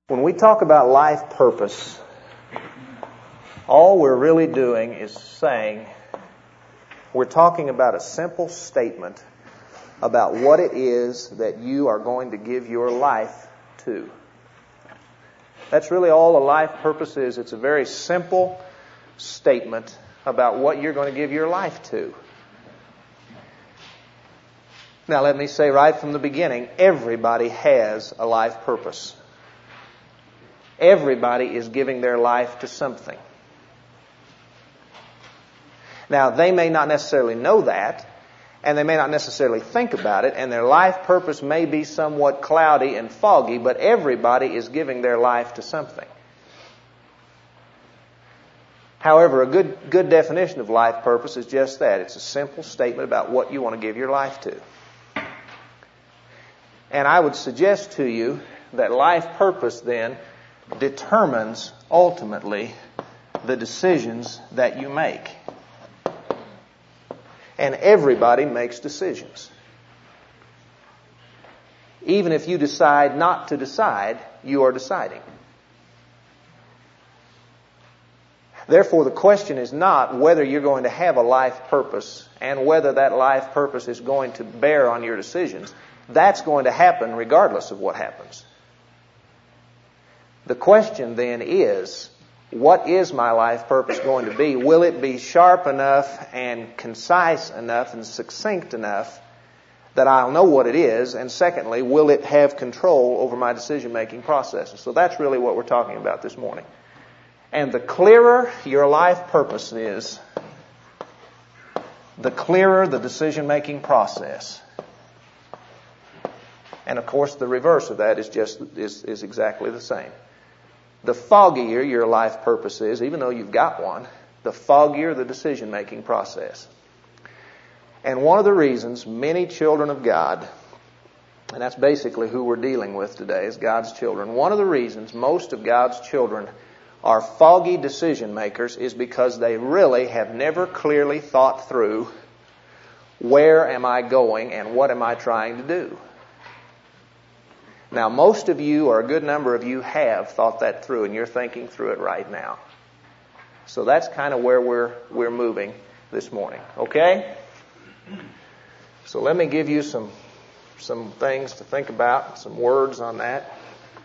When we talk about life purpose, all we're really doing is saying we're talking about a simple statement about what it is that you are going to give your life to. That's really all a life purpose is. It's a very simple statement about what you're going to give your life to. Now let me say right from the beginning, everybody has a life purpose. Everybody is giving their life to something. Now, they may not necessarily know that, and they may not necessarily think about it, and their life purpose may be somewhat cloudy and foggy, but everybody is giving their life to something. However, a good definition of life purpose is just that. It's a simple statement about what you want to give your life to. And I would suggest to you that life purpose then determines ultimately the decisions that you make. And everybody makes decisions. Even if you decide not to decide, you are deciding. Therefore, the question is not whether you're going to have a life purpose and whether that life purpose is going to bear on your decisions. That's going to happen regardless of what happens. The question then is, what is my life purpose going to be? Will it be sharp enough and concise enough and succinct enough that I'll know what it is? And secondly, will it have control over my decision-making processes? So that's really what we're talking about this morning. And the clearer your life purpose is, the clearer the decision-making process. And of course, the reverse of that is exactly the same. The foggier your life purpose is, even though you've got one, the foggier the decision-making process. And one of the reasons many children of God, and that's basically who we're dealing with today, is God's children. One of the reasons most of God's children are foggy decision makers is because they really have never clearly thought through, where am I going and what am I trying to do? Now, most of you, or a good number of you, have thought that through, and you're thinking through it right now. So that's kind of where we're moving this morning. Okay? So let me give you some things to think about, some words on that.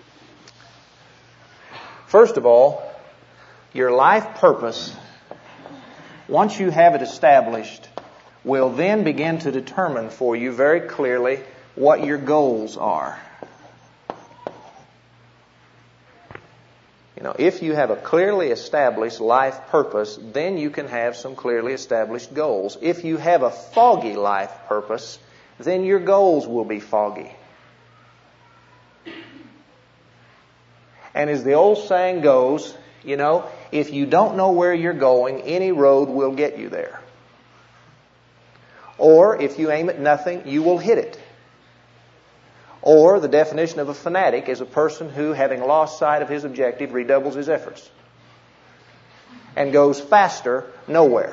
First of all, your life purpose, once you have it established, will then begin to determine for you very clearly what your goals are. You know, if you have a clearly established life purpose, then you can have some clearly established goals. If you have a foggy life purpose, then your goals will be foggy. And as the old saying goes, you know, if you don't know where you're going, any road will get you there. Or if you aim at nothing, you will hit it. Or the definition of a fanatic is a person who, having lost sight of his objective, redoubles his efforts and goes faster nowhere.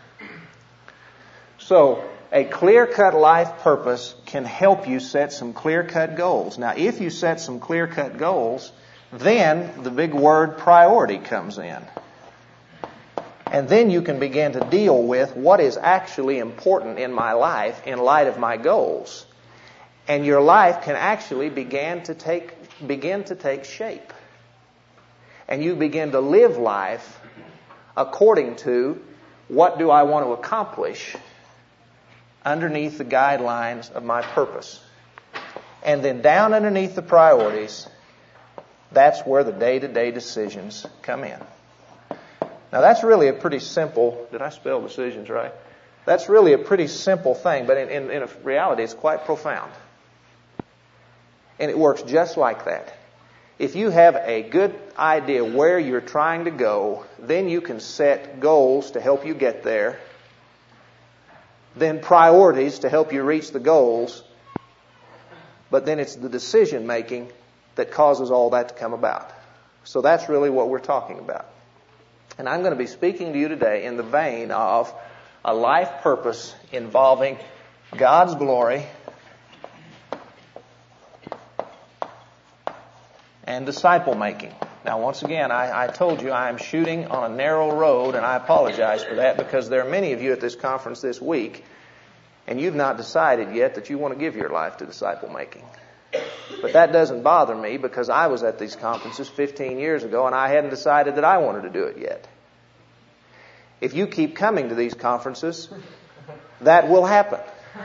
So, a clear-cut life purpose can help you set some clear-cut goals. Now, if you set some clear-cut goals, then the big word priority comes in. And then you can begin to deal with what is actually important in my life in light of my goals. And your life can actually begin to take shape. And you begin to live life according to what do I want to accomplish underneath the guidelines of my purpose. And then down underneath the priorities, that's where the day-to-day decisions come in. Now that's really a pretty simple, did I spell decisions right? That's really a pretty simple thing, but in reality it's quite profound. And it works just like that. If you have a good idea where you're trying to go, then you can set goals to help you get there, then priorities to help you reach the goals, but then it's the decision making that causes all that to come about. So that's really what we're talking about. And I'm going to be speaking to you today in the vein of a life purpose involving God's glory and disciple making. Now, once again, I told you I am shooting on a narrow road, and I apologize for that because there are many of you at this conference this week, and you've not decided yet that you want to give your life to disciple making. But that doesn't bother me because I was at these conferences 15 years ago, and I hadn't decided that I wanted to do it yet. If you keep coming to these conferences, that will happen.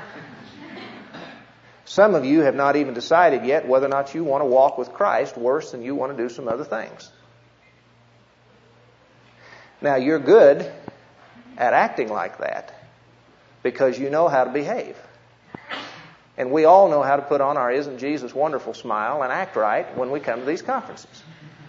Some of you have not even decided yet whether or not you want to walk with Christ worse than you want to do some other things. Now, you're good at acting like that because you know how to behave. And we all know how to put on our Isn't Jesus Wonderful smile and act right when we come to these conferences.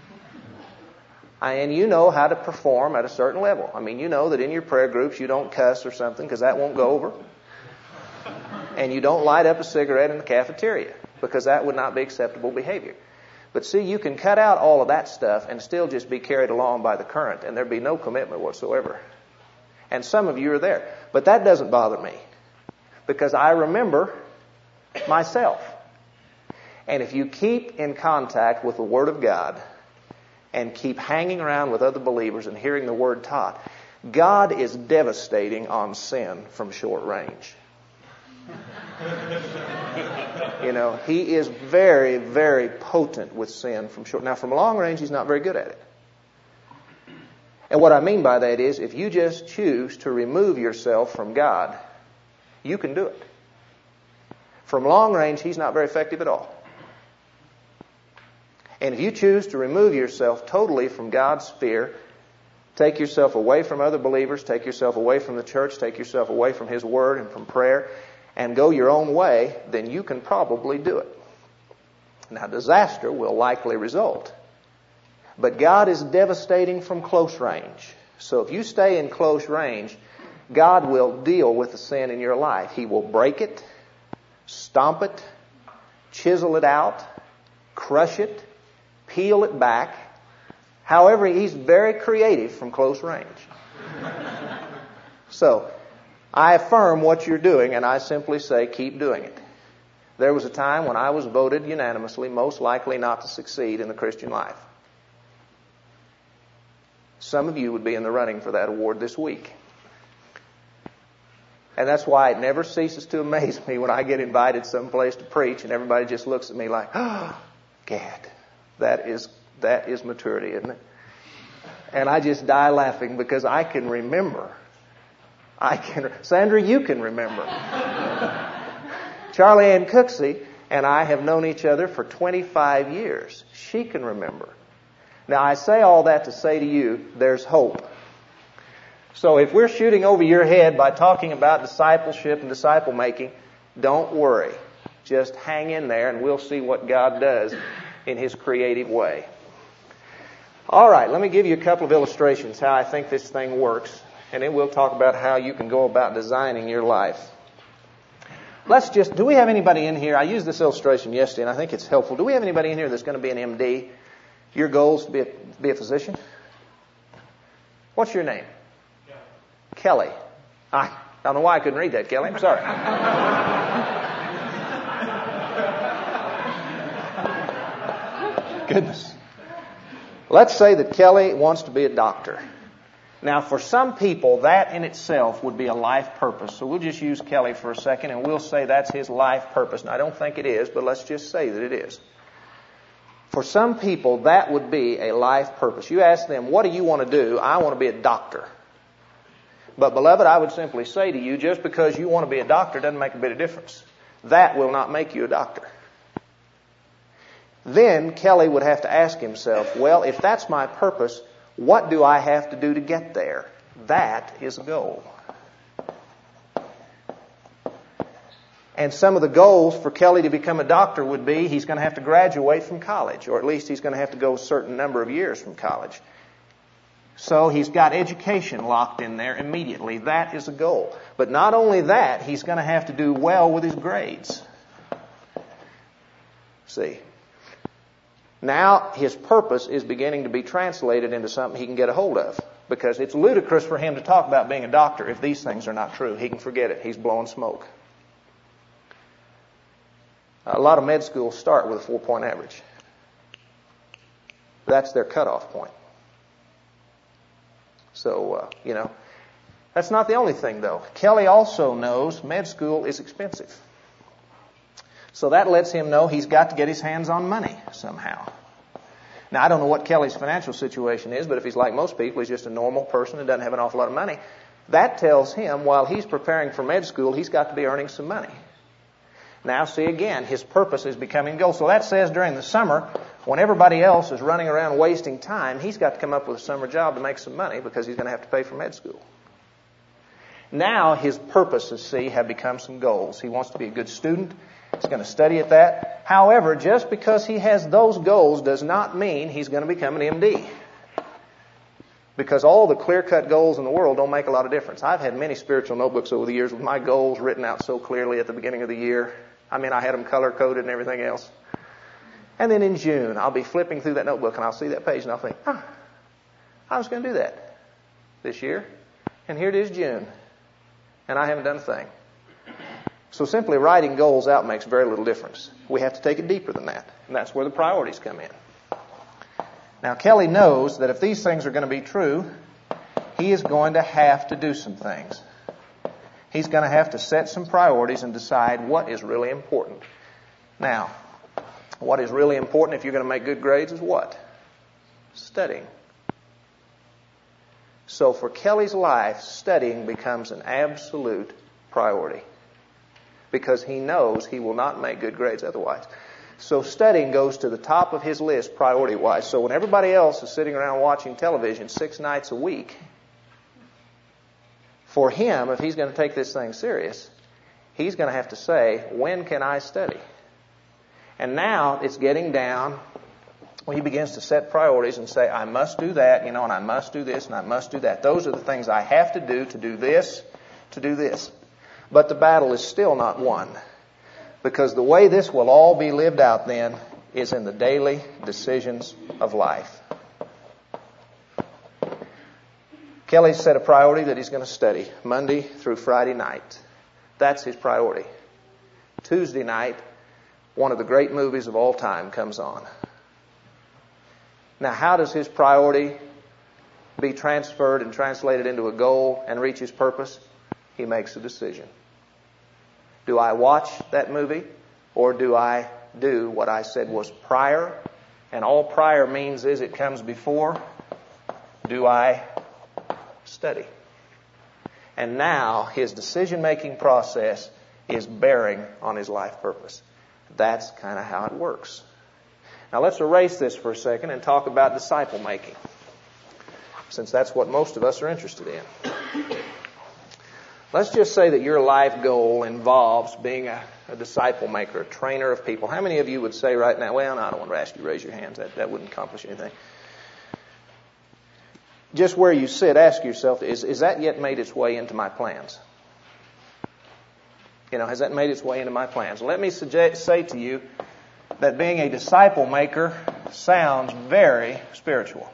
And you know how to perform at a certain level. I mean, you know that in your prayer groups you don't cuss or something because that won't go over. And you don't light up a cigarette in the cafeteria because that would not be acceptable behavior. But see, you can cut out all of that stuff and still just be carried along by the current, and there'd be no commitment whatsoever. And some of you are there. But that doesn't bother me because I remember myself. And if you keep in contact with the Word of God and keep hanging around with other believers and hearing the Word taught, God is devastating on sin from short range. You know, He is very, very potent with sin from short. Now, from long range, He's not very good at it. And what I mean by that is, if you just choose to remove yourself from God, you can do it. From long range, He's not very effective at all. And if you choose to remove yourself totally from God's sphere, take yourself away from other believers, take yourself away from the church, take yourself away from His Word and from prayer, and go your own way, then you can probably do it. Now, disaster will likely result. But God is devastating from close range. So if you stay in close range, God will deal with the sin in your life. He will break it, stomp it, chisel it out, crush it, peel it back. However, He's very creative from close range. So, I affirm what you're doing, and I simply say, keep doing it. There was a time when I was voted unanimously most likely not to succeed in the Christian life. Some of you would be in the running for that award this week. And that's why it never ceases to amaze me when I get invited someplace to preach and everybody just looks at me like, oh, Gad, that is maturity, isn't it? And I just die laughing because I can remember. Sandra, you can remember. Charlie Ann Cooksey and I have known each other for 25 years. She can remember. Now, I say all that to say to you, there's hope. So if we're shooting over your head by talking about discipleship and disciple making, don't worry. Just hang in there and we'll see what God does in His creative way. All right, let me give you a couple of illustrations how I think this thing works. And then we'll talk about how you can go about designing your life. Do we have anybody in here? I used this illustration yesterday and I think it's helpful. Do we have anybody in here that's going to be an MD? Your goal is to be a physician? What's your name? Kelly. I don't know why I couldn't read that, Kelly. I'm sorry. Goodness. Let's say that Kelly wants to be a doctor. Now, for some people, that in itself would be a life purpose. So we'll just use Kelly for a second, and we'll say that's his life purpose. Now, I don't think it is, but let's just say that it is. For some people, that would be a life purpose. You ask them, what do you want to do? I want to be a doctor. But, beloved, I would simply say to you, just because you want to be a doctor doesn't make a bit of difference. That will not make you a doctor. Then Kelly would have to ask himself, well, if that's my purpose, what do I have to do to get there? That is a goal. And some of the goals for Kelly to become a doctor would be he's going to have to graduate from college, or at least he's going to have to go a certain number of years from college. So he's got education locked in there immediately. That is a goal. But not only that, he's going to have to do well with his grades. See? Now his purpose is beginning to be translated into something he can get a hold of. Because it's ludicrous for him to talk about being a doctor if these things are not true. He can forget it. He's blowing smoke. A lot of med schools start with a 4-point average. That's their cutoff point. So, that's not the only thing, though. Kelly also knows med school is expensive. So that lets him know he's got to get his hands on money somehow. Now, I don't know what Kelly's financial situation is, but if he's like most people, he's just a normal person and doesn't have an awful lot of money. That tells him while he's preparing for med school, he's got to be earning some money. Now, see again, his purpose is becoming goal. So that says during the summer, when everybody else is running around wasting time, he's got to come up with a summer job to make some money because he's going to have to pay for med school. Now his purposes, have become some goals. He wants to be a good student. He's going to study at that. However, just because he has those goals does not mean he's going to become an MD. Because all the clear-cut goals in the world don't make a lot of difference. I've had many spiritual notebooks over the years with my goals written out so clearly at the beginning of the year. I had them color-coded and everything else. And then in June, I'll be flipping through that notebook and I'll see that page and I'll think, I was going to do that this year. And here it is June. And I haven't done a thing. So simply writing goals out makes very little difference. We have to take it deeper than that. And that's where the priorities come in. Now, Kelly knows that if these things are going to be true, he is going to have to do some things. He's going to have to set some priorities and decide what is really important. Now, what is really important if you're going to make good grades is what? Studying. So for Kelly's life, studying becomes an absolute priority because he knows he will not make good grades otherwise. So studying goes to the top of his list priority-wise. So when everybody else is sitting around watching television 6 nights a week, for him, if he's going to take this thing serious, he's going to have to say, when can I study? And now it's getting down when he begins to set priorities and say, I must do that, and I must do this, and I must do that. Those are the things I have to do this, to do this. But the battle is still not won. Because the way this will all be lived out then is in the daily decisions of life. Kelly's set a priority that he's going to study Monday through Friday night. That's his priority. Tuesday night, one of the great movies of all time comes on. Now, how does his priority be transferred and translated into a goal and reach his purpose? He makes a decision. Do I watch that movie, or do I do what I said was prior? And all prior means is it comes before. Do I study? And now his decision-making process is bearing on his life purpose. That's kind of how it works. Now let's erase this for a second and talk about disciple making, since that's what most of us are interested in. Let's just say that your life goal involves being a disciple maker, a trainer of people. How many of you would say right now, well, no, I don't want to ask you to raise your hands. That wouldn't accomplish anything. Just where you sit, ask yourself, is that yet made its way into my plans? Has that made its way into my plans? Let me say to you that being a disciple maker sounds very spiritual.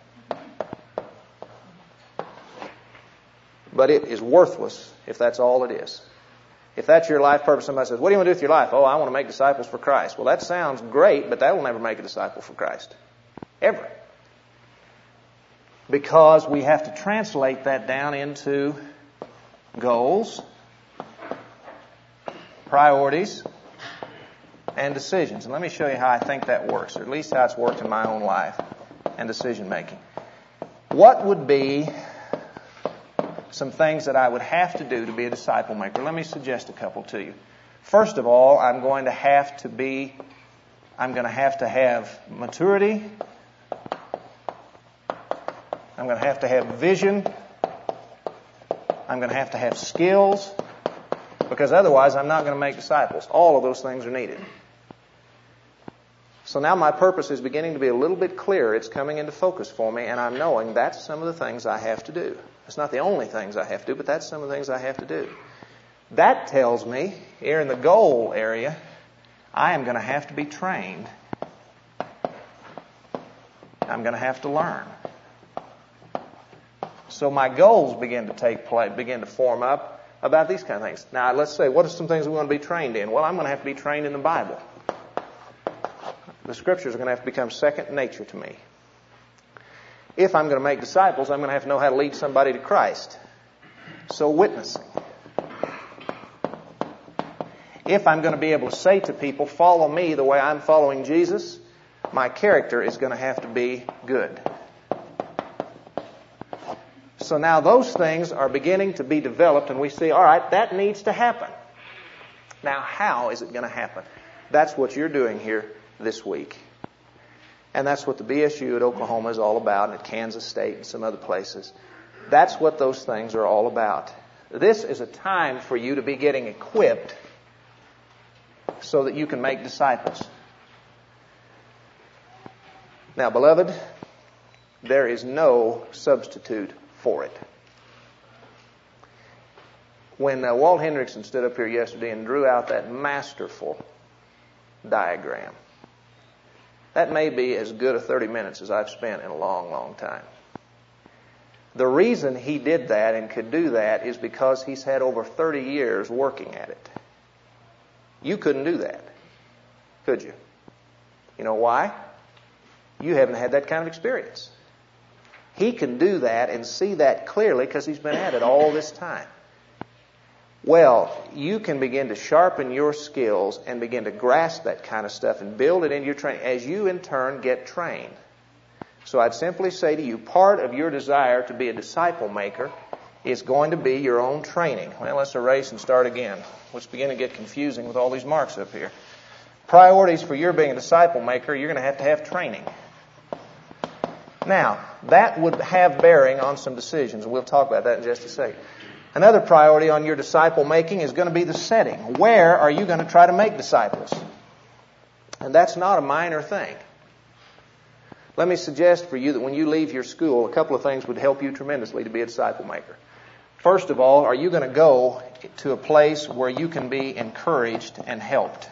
But it is worthless if that's all it is. If that's your life purpose, somebody says, what do you want to do with your life? Oh, I want to make disciples for Christ. Well, that sounds great, but that will never make a disciple for Christ. Ever. Because we have to translate that down into goals, priorities, and decisions. And let me show you how I think that works, or at least how it's worked in my own life and decision making. What would be some things that I would have to do to be a disciple maker? Let me suggest a couple to you. First of all, I'm going to have to have maturity. I'm going to have vision. I'm going to have skills, because otherwise I'm not going to make disciples. All of those things are needed. So now my purpose is beginning to be a little bit clearer. It's coming into focus for me, and I'm knowing that's some of the things I have to do. It's not the only things I have to do, but that's some of the things I have to do. That tells me, here in the goal area, I am going to have to be trained. I'm going to have to learn. So my goals begin to form up about these kind of things. Now, let's say, what are some things we want to be trained in? Well, I'm going to have to be trained in the Bible. The Scriptures are going to have to become second nature to me. If I'm going to make disciples, I'm going to have to know how to lead somebody to Christ. So witnessing. If I'm going to be able to say to people, follow me the way I'm following Jesus, my character is going to have to be good. So now those things are beginning to be developed, and we see, all right, that needs to happen. Now, how is it going to happen? That's what you're doing here this week. And that's what the BSU at Oklahoma is all about, and at Kansas State and some other places. That's what those things are all about. This is a time for you to be getting equipped so that you can make disciples. Now, beloved, there is no substitute for it. When Walt Hendrickson stood up here yesterday and drew out that masterful diagram, that may be as good a 30 minutes as I've spent in a long, long time. The reason he did that and could do that is because he's had over 30 years working at it. You couldn't do that, could you? You know why? You haven't had that kind of experience. He can do that and see that clearly because he's been at it all this time. Well, you can begin to sharpen your skills and begin to grasp that kind of stuff and build it into your training as you in turn get trained. So I'd simply say to you, part of your desire to be a disciple maker is going to be your own training. Well, let's erase and start again. Let's begin to get confusing with all these marks up here. Priorities for your being a disciple maker, you're going to have training. Now, that would have bearing on some decisions. We'll talk about that in just a second. Another priority on your disciple making is going to be the setting. Where are you going to try to make disciples? And that's not a minor thing. Let me suggest for you that when you leave your school, a couple of things would help you tremendously to be a disciple maker. First of all, are you going to go to a place where you can be encouraged and helped?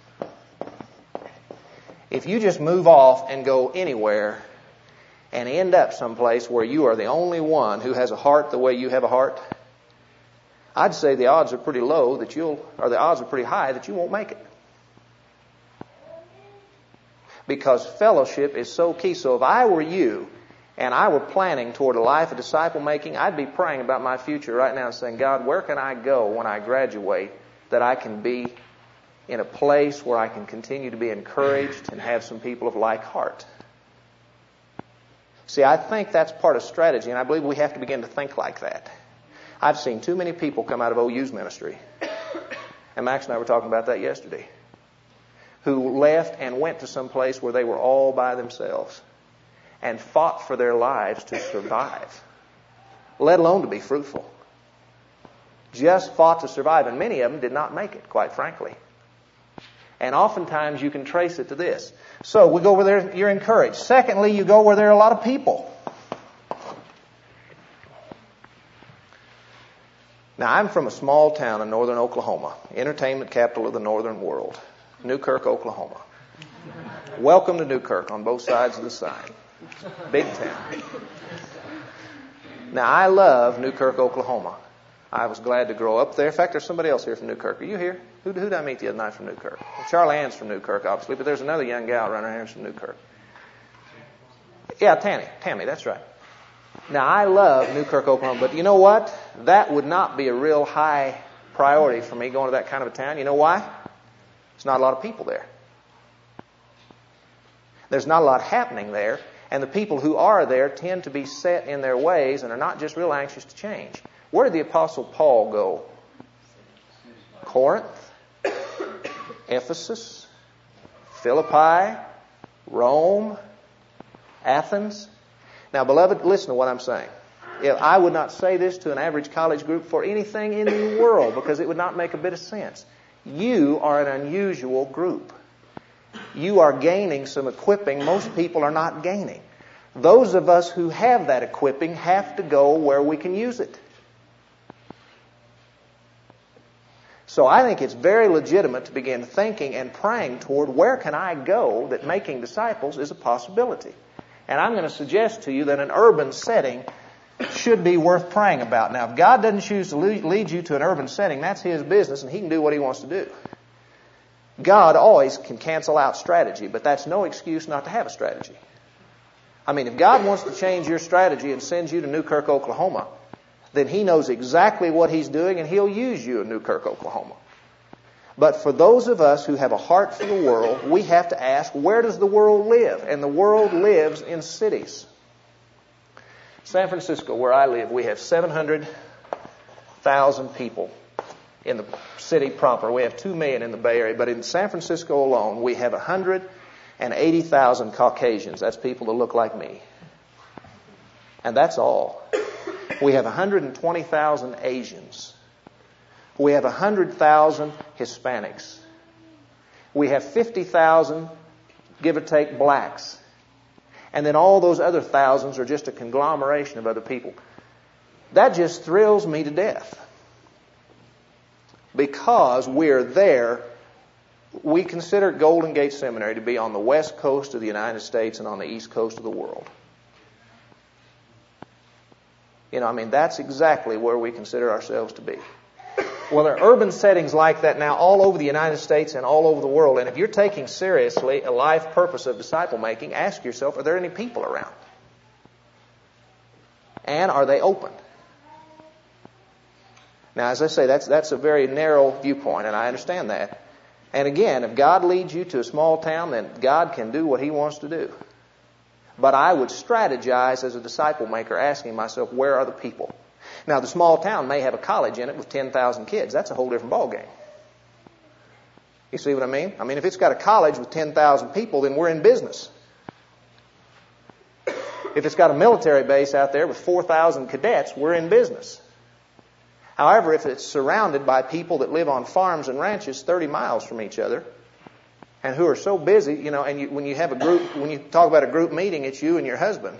If you just move off and go anywhere and end up someplace where you are the only one who has a heart the way you have a heart, I'd say the odds are pretty low that the odds are pretty high that you won't make it. Because fellowship is so key. So if I were you and I were planning toward a life of disciple making, I'd be praying about my future right now and saying, God, where can I go when I graduate that I can be in a place where I can continue to be encouraged and have some people of like heart? See, I think that's part of strategy, and I believe we have to begin to think like that. I've seen too many people come out of OU's ministry, and Max and I were talking about that yesterday, who left and went to some place where they were all by themselves and fought for their lives to survive, let alone to be fruitful. Just fought to survive, and many of them did not make it, quite frankly. And oftentimes you can trace it to this. So we go where you're encouraged. Secondly, you go where there are a lot of people. Now, I'm from a small town in northern Oklahoma, entertainment capital of the northern world, Newkirk, Oklahoma. Welcome to Newkirk on both sides of the sign. Big town. Now, I love Newkirk, Oklahoma. I was glad to grow up there. In fact, there's somebody else here from Newkirk. Are you here? Who did I meet the other night from Newkirk? Well, Charlie Ann's from Newkirk, obviously, but there's another young gal running here from Newkirk. Yeah, Tammy, that's right. Now, I love Newkirk, Oklahoma, but you know what? That would not be a real high priority for me going to that kind of a town. You know why? There's not a lot of people there. There's not a lot happening there, and the people who are there tend to be set in their ways and are not just real anxious to change. Where did the Apostle Paul go? Corinth, Ephesus, Philippi, Rome, Athens. Now, beloved, listen to what I'm saying. I would not say this to an average college group for anything in the world because it would not make a bit of sense. You are an unusual group. You are gaining some equipping most people are not gaining. Those of us who have that equipping have to go where we can use it. So I think it's very legitimate to begin thinking and praying toward where can I go that making disciples is a possibility. And I'm going to suggest to you that an urban setting should be worth praying about. Now, if God doesn't choose to lead you to an urban setting, that's His business and He can do what He wants to do. God always can cancel out strategy, but that's no excuse not to have a strategy. I mean, if God wants to change your strategy and sends you to Newkirk, Oklahoma, then He knows exactly what He's doing, and He'll use you in Newkirk, Oklahoma. But for those of us who have a heart for the world, we have to ask, where does the world live? And the world lives in cities. San Francisco, where I live, we have 700,000 people in the city proper. We have 2 million in the Bay Area. But in San Francisco alone, we have 180,000 Caucasians. That's people that look like me. And that's all. We have 120,000 Asians. We have 100,000 Hispanics. We have 50,000, give or take, blacks. And then all those other thousands are just a conglomeration of other people. That just thrills me to death. Because we're there, we consider Golden Gate Seminary to be on the west coast of the United States and on the east coast of the world. That's exactly where we consider ourselves to be. Well, there are urban settings like that now all over the United States and all over the world. And if you're taking seriously a life purpose of disciple making, ask yourself, are there any people around? And are they open? Now, as I say, that's a very narrow viewpoint, and I understand that. And again, if God leads you to a small town, then God can do what He wants to do. But I would strategize as a disciple maker, asking myself, where are the people? Now, the small town may have a college in it with 10,000 kids. That's a whole different ballgame. You see what I mean? If it's got a college with 10,000 people, then we're in business. If it's got a military base out there with 4,000 cadets, we're in business. However, if it's surrounded by people that live on farms and ranches 30 miles from each other, and who are so busy, and when you have a group, when you talk about a group meeting, it's you and your husband.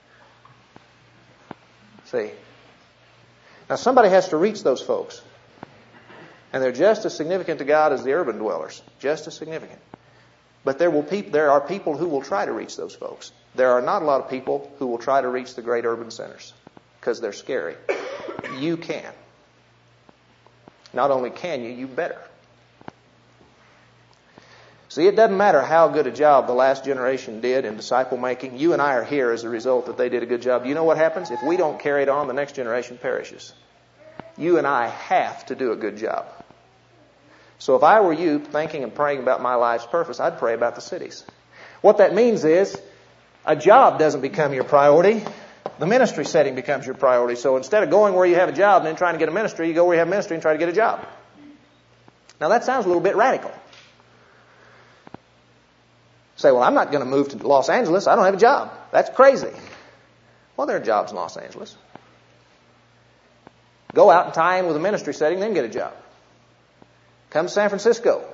See? Now somebody has to reach those folks. And they're just as significant to God as the urban dwellers. Just as significant. But there are people who will try to reach those folks. There are not a lot of people who will try to reach the great urban centers. Because they're scary. You can. Not only can you, you better. See, it doesn't matter how good a job the last generation did in disciple making. You and I are here as a result that they did a good job. You know what happens? If we don't carry it on, the next generation perishes. You and I have to do a good job. So if I were you thinking and praying about my life's purpose, I'd pray about the cities. What that means is a job doesn't become your priority. The ministry setting becomes your priority. So instead of going where you have a job and then trying to get a ministry, you go where you have a ministry and try to get a job. Now that sounds a little bit radical. Say, well, I'm not going to move to Los Angeles. I don't have a job. That's crazy. Well, there are jobs in Los Angeles. Go out and tie in with a ministry setting, then get a job. Come to San Francisco.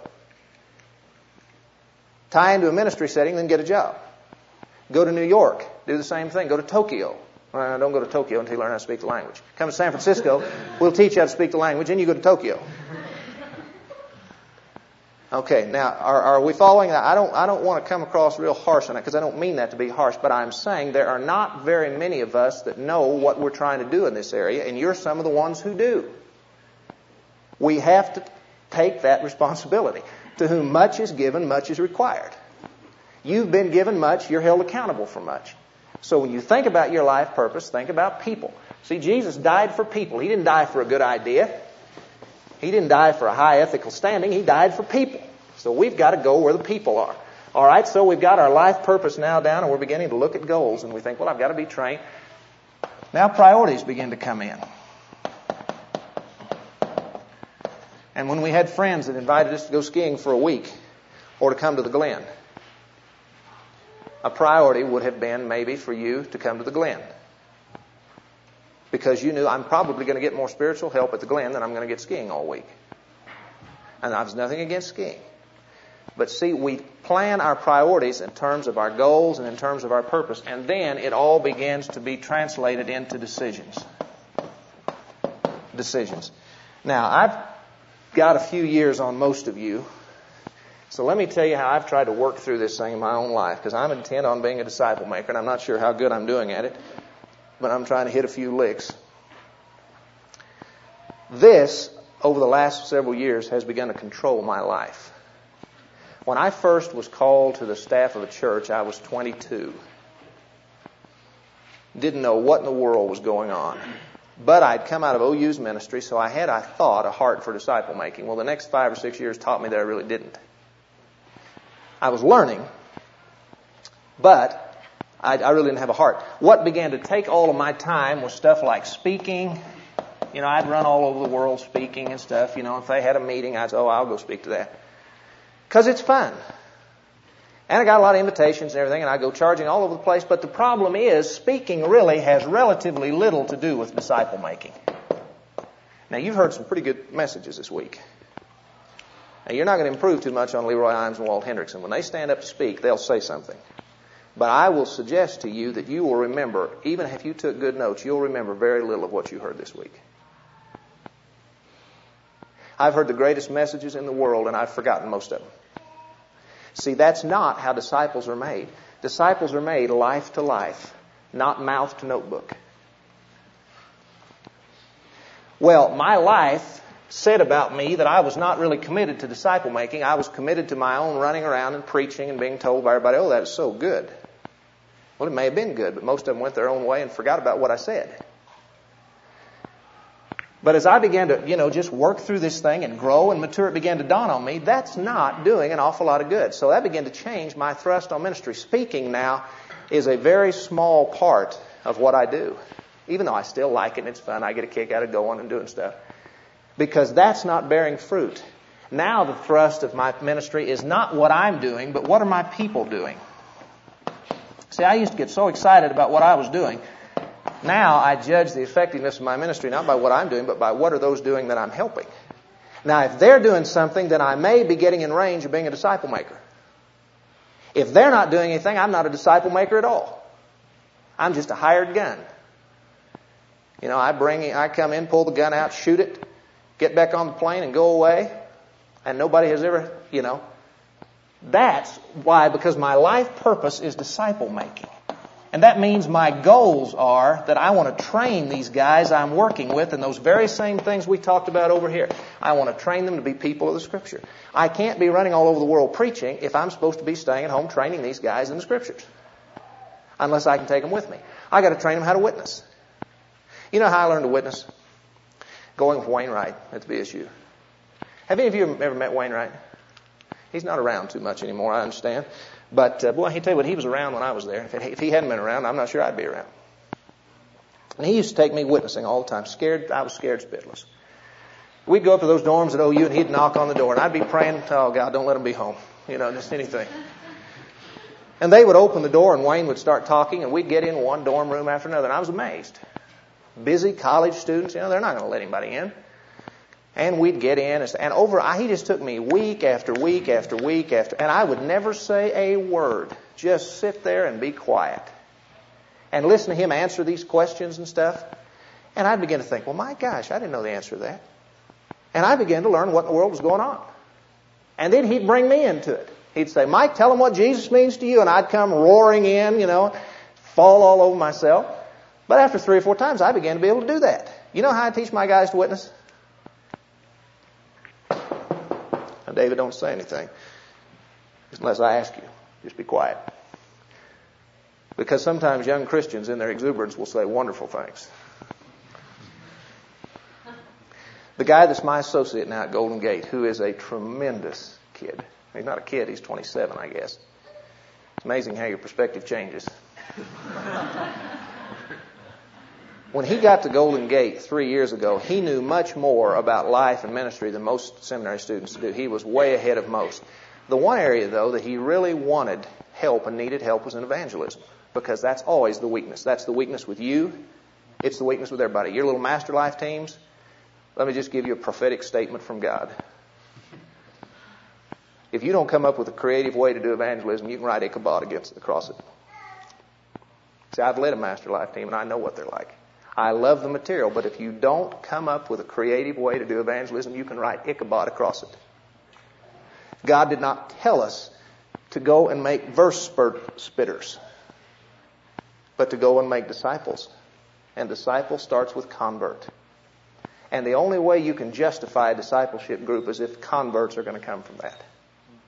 Tie into a ministry setting, then get a job. Go to New York. Do the same thing. Go to Tokyo. Well, don't go to Tokyo until you learn how to speak the language. Come to San Francisco. We'll teach you how to speak the language, and you go to Tokyo. Okay, now, are we following that? I don't want to come across real harsh on it because I don't mean that to be harsh, but I'm saying there are not very many of us that know what we're trying to do in this area, and you're some of the ones who do. We have to take that responsibility. To whom much is given, much is required. You've been given much, you're held accountable for much. So when you think about your life purpose, think about people. See, Jesus died for people. He didn't die for a good idea. He didn't die for a high ethical standing. He died for people. So we've got to go where the people are. All right, so we've got our life purpose now down, and we're beginning to look at goals, and we think, well, I've got to be trained. Now priorities begin to come in. And when we had friends that invited us to go skiing for a week or to come to the Glen, a priority would have been maybe for you to come to the Glen. Because you knew I'm probably going to get more spiritual help at the Glen than I'm going to get skiing all week. And there's nothing against skiing. But see, we plan our priorities in terms of our goals and in terms of our purpose. And then it all begins to be translated into decisions. Decisions. Now, I've got a few years on most of you. So let me tell you how I've tried to work through this thing in my own life. Because I'm intent on being a disciple maker. And I'm not sure how good I'm doing at it. But I'm trying to hit a few licks. This, over the last several years, has begun to control my life. When I first was called to the staff of a church, I was 22. Didn't know what in the world was going on. But I'd come out of OU's ministry, so I thought, a heart for disciple making. Well, the next 5 or 6 years taught me that I really didn't. I was learning, but I really didn't have a heart. What began to take all of my time was stuff like speaking. I'd run all over the world speaking and stuff. If they had a meeting, I'd say, I'll go speak to that. Because it's fun. And I got a lot of invitations and everything, and I go charging all over the place. But the problem is, speaking really has relatively little to do with disciple making. Now, you've heard some pretty good messages this week. Now, you're not going to improve too much on Leroy Imes and Walt Hendrickson. When they stand up to speak, they'll say something. But I will suggest to you that you will remember, even if you took good notes, you'll remember very little of what you heard this week. I've heard the greatest messages in the world, and I've forgotten most of them. See, that's not how disciples are made. Disciples are made life to life, not mouth to notebook. Well, my life said about me that I was not really committed to disciple making. I was committed to my own running around and preaching and being told by everybody, that is so good. Well, it may have been good, but most of them went their own way and forgot about what I said. But as I began to, just work through this thing and grow and mature, it began to dawn on me, that's not doing an awful lot of good. So that began to change my thrust on ministry. Speaking now is a very small part of what I do. Even though I still like it and it's fun, I get a kick out of going and doing stuff. Because that's not bearing fruit. Now the thrust of my ministry is not what I'm doing, but what are my people doing? See, I used to get so excited about what I was doing. Now I judge the effectiveness of my ministry not by what I'm doing, but by what are those doing that I'm helping. Now, if they're doing something, then I may be getting in range of being a disciple maker. If they're not doing anything, I'm not a disciple maker at all. I'm just a hired gun. I come in, pull the gun out, shoot it, get back on the plane and go away, and nobody has ever, That's why, because my life purpose is disciple making. And that means my goals are that I want to train these guys I'm working with in those very same things we talked about over here. I want to train them to be people of the Scripture. I can't be running all over the world preaching if I'm supposed to be staying at home training these guys in the Scriptures. Unless I can take them with me. I got to train them how to witness. You know how I learned to witness? Going with Wainwright at the BSU. Have any of you ever met Wainwright? He's not around too much anymore, I understand. But, boy, I tell you what, he was around when I was there. If he hadn't been around, I'm not sure I'd be around. And he used to take me witnessing all the time. I was scared spitless. We'd go up to those dorms at OU, and he'd knock on the door, and I'd be praying, oh, God, don't let him be home. Just anything. And they would open the door, and Wayne would start talking, and we'd get in one dorm room after another. And I was amazed. Busy college students, they're not going to let anybody in. And we'd get in, he just took me week after week after week and I would never say a word. Just sit there and be quiet. And listen to him answer these questions and stuff. And I'd begin to think, well, my gosh, I didn't know the answer to that. And I began to learn what in the world was going on. And then he'd bring me into it. He'd say, Mike, tell them what Jesus means to you. And I'd come roaring in, fall all over myself. But after 3 or 4 times, I began to be able to do that. You know how I teach my guys to witness? Now, David, don't say anything unless I ask you. Just be quiet. Because sometimes young Christians in their exuberance will say wonderful things. The guy that's my associate now at Golden Gate, who is a tremendous kid. He's not a kid, he's 27, I guess. It's amazing how your perspective changes. When he got to Golden Gate 3 years ago, he knew much more about life and ministry than most seminary students do. He was way ahead of most. The one area, though, that he really wanted help and needed help was in evangelism, because that's always the weakness. That's the weakness with you. It's the weakness with everybody. Your little Master Life teams, let me just give you a prophetic statement from God. If you don't come up with a creative way to do evangelism, you can write Ichabod across it. See, I've led a Master Life team, and I know what they're like. I love the material, but if you don't come up with a creative way to do evangelism, you can write Ichabod across it. God did not tell us to go and make verse spitters, but to go and make disciples. And disciple starts with convert. And the only way you can justify a discipleship group is if converts are going to come from that.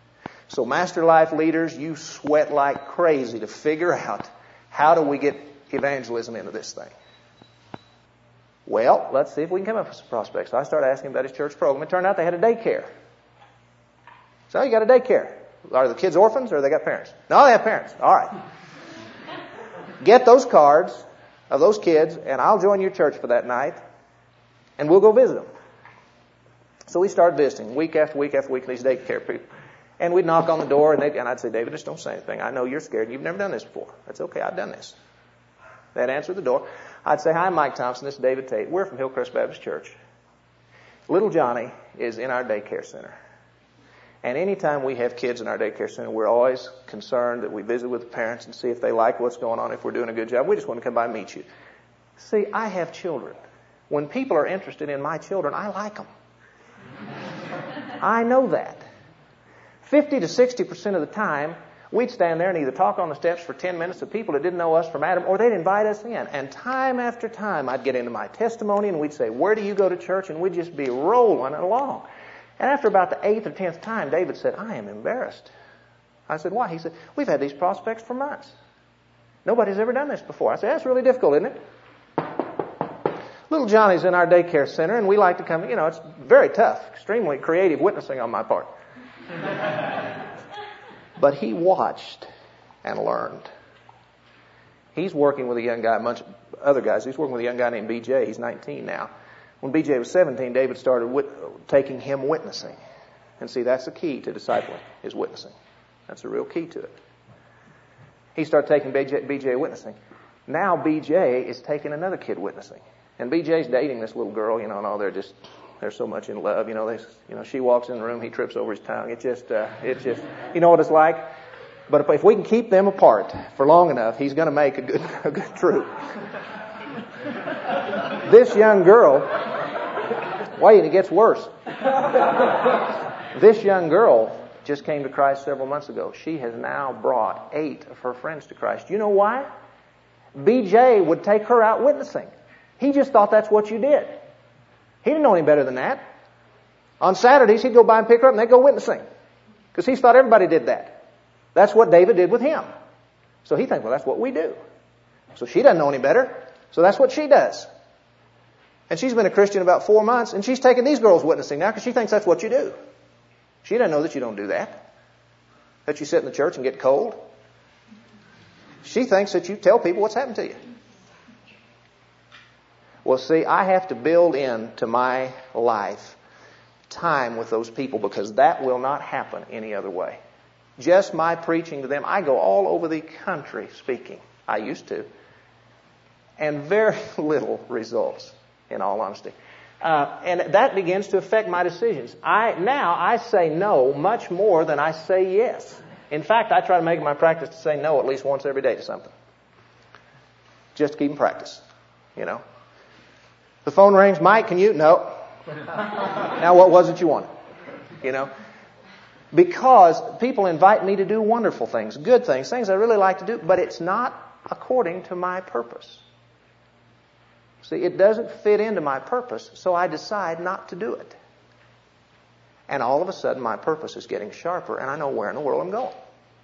So Master Life leaders, you sweat like crazy to figure out how do we get evangelism into this thing. Well, let's see if we can come up with some prospects. So I started asking him about his church program. It turned out they had a daycare. So you got a daycare. Are the kids orphans or they got parents? No, they have parents. All right. Get those cards of those kids and I'll join your church for that night and we'll go visit them. So we started visiting week after week after week these daycare people. And we'd knock on the door and I'd say, David, just don't say anything. I know you're scared. You've never done this before. That's okay. I've done this. They'd answer the door. I'd say, hi, I'm Mike Thompson. This is David Tate. We're from Hillcrest Baptist Church. Little Johnny is in our daycare center. And anytime we have kids in our daycare center, we're always concerned that we visit with the parents and see if they like what's going on, if we're doing a good job. We just want to come by and meet you. See, I have children. When people are interested in my children, I like them. I know that. 50 to 60% of the time, we'd stand there and either talk on the steps for 10 minutes to people that didn't know us from Adam, or they'd invite us in. And time after time, I'd get into my testimony and we'd say, where do you go to church? And we'd just be rolling along. And after about the 8th or 10th time, David said, I am embarrassed. I said, why? He said, we've had these prospects for months. Nobody's ever done this before. I said, that's really difficult, isn't it? Little Johnny's in our daycare center, and we like to come, it's very tough, extremely creative witnessing on my part. But he watched and learned. He's working with a young guy, a bunch of other guys. He's working with a young guy named BJ. He's 19 now. When BJ was 17, David started taking him witnessing. And see, that's the key to discipling, is witnessing. That's the real key to it. He started taking BJ witnessing. Now BJ is taking another kid witnessing. And BJ's dating this little girl, and all they're so much in love. She walks in the room, he trips over his tongue. It's just, you know what it's like? But if we can keep them apart for long enough, he's going to make a good troop. This young girl, wait, it gets worse. This young girl just came to Christ several months ago. She has now brought 8 of her friends to Christ. You know why? BJ would take her out witnessing. He just thought that's what you did. He didn't know any better than that. On Saturdays, he'd go by and pick her up and they'd go witnessing. Because he thought everybody did that. That's what David did with him. So he thinks, well, that's what we do. So she doesn't know any better. So that's what she does. And she's been a Christian about 4 months, and she's taking these girls witnessing now because she thinks that's what you do. She doesn't know that you don't do that. That you sit in the church and get cold. She thinks that you tell people what's happened to you. Well, see, I have to build into my life time with those people because that will not happen any other way. Just my preaching to them. I go all over the country speaking. I used to. And very little results, in all honesty. And that begins to affect my decisions. Now I say no much more than I say yes. In fact, I try to make it my practice to say no at least once every day to something. Just to keep in practice, The phone rings. Mike, can you? No. Now what was it you wanted? Because people invite me to do wonderful things, good things, things I really like to do, but it's not according to my purpose. See, it doesn't fit into my purpose, so I decide not to do it. And all of a sudden, my purpose is getting sharper, and I know where in the world I'm going.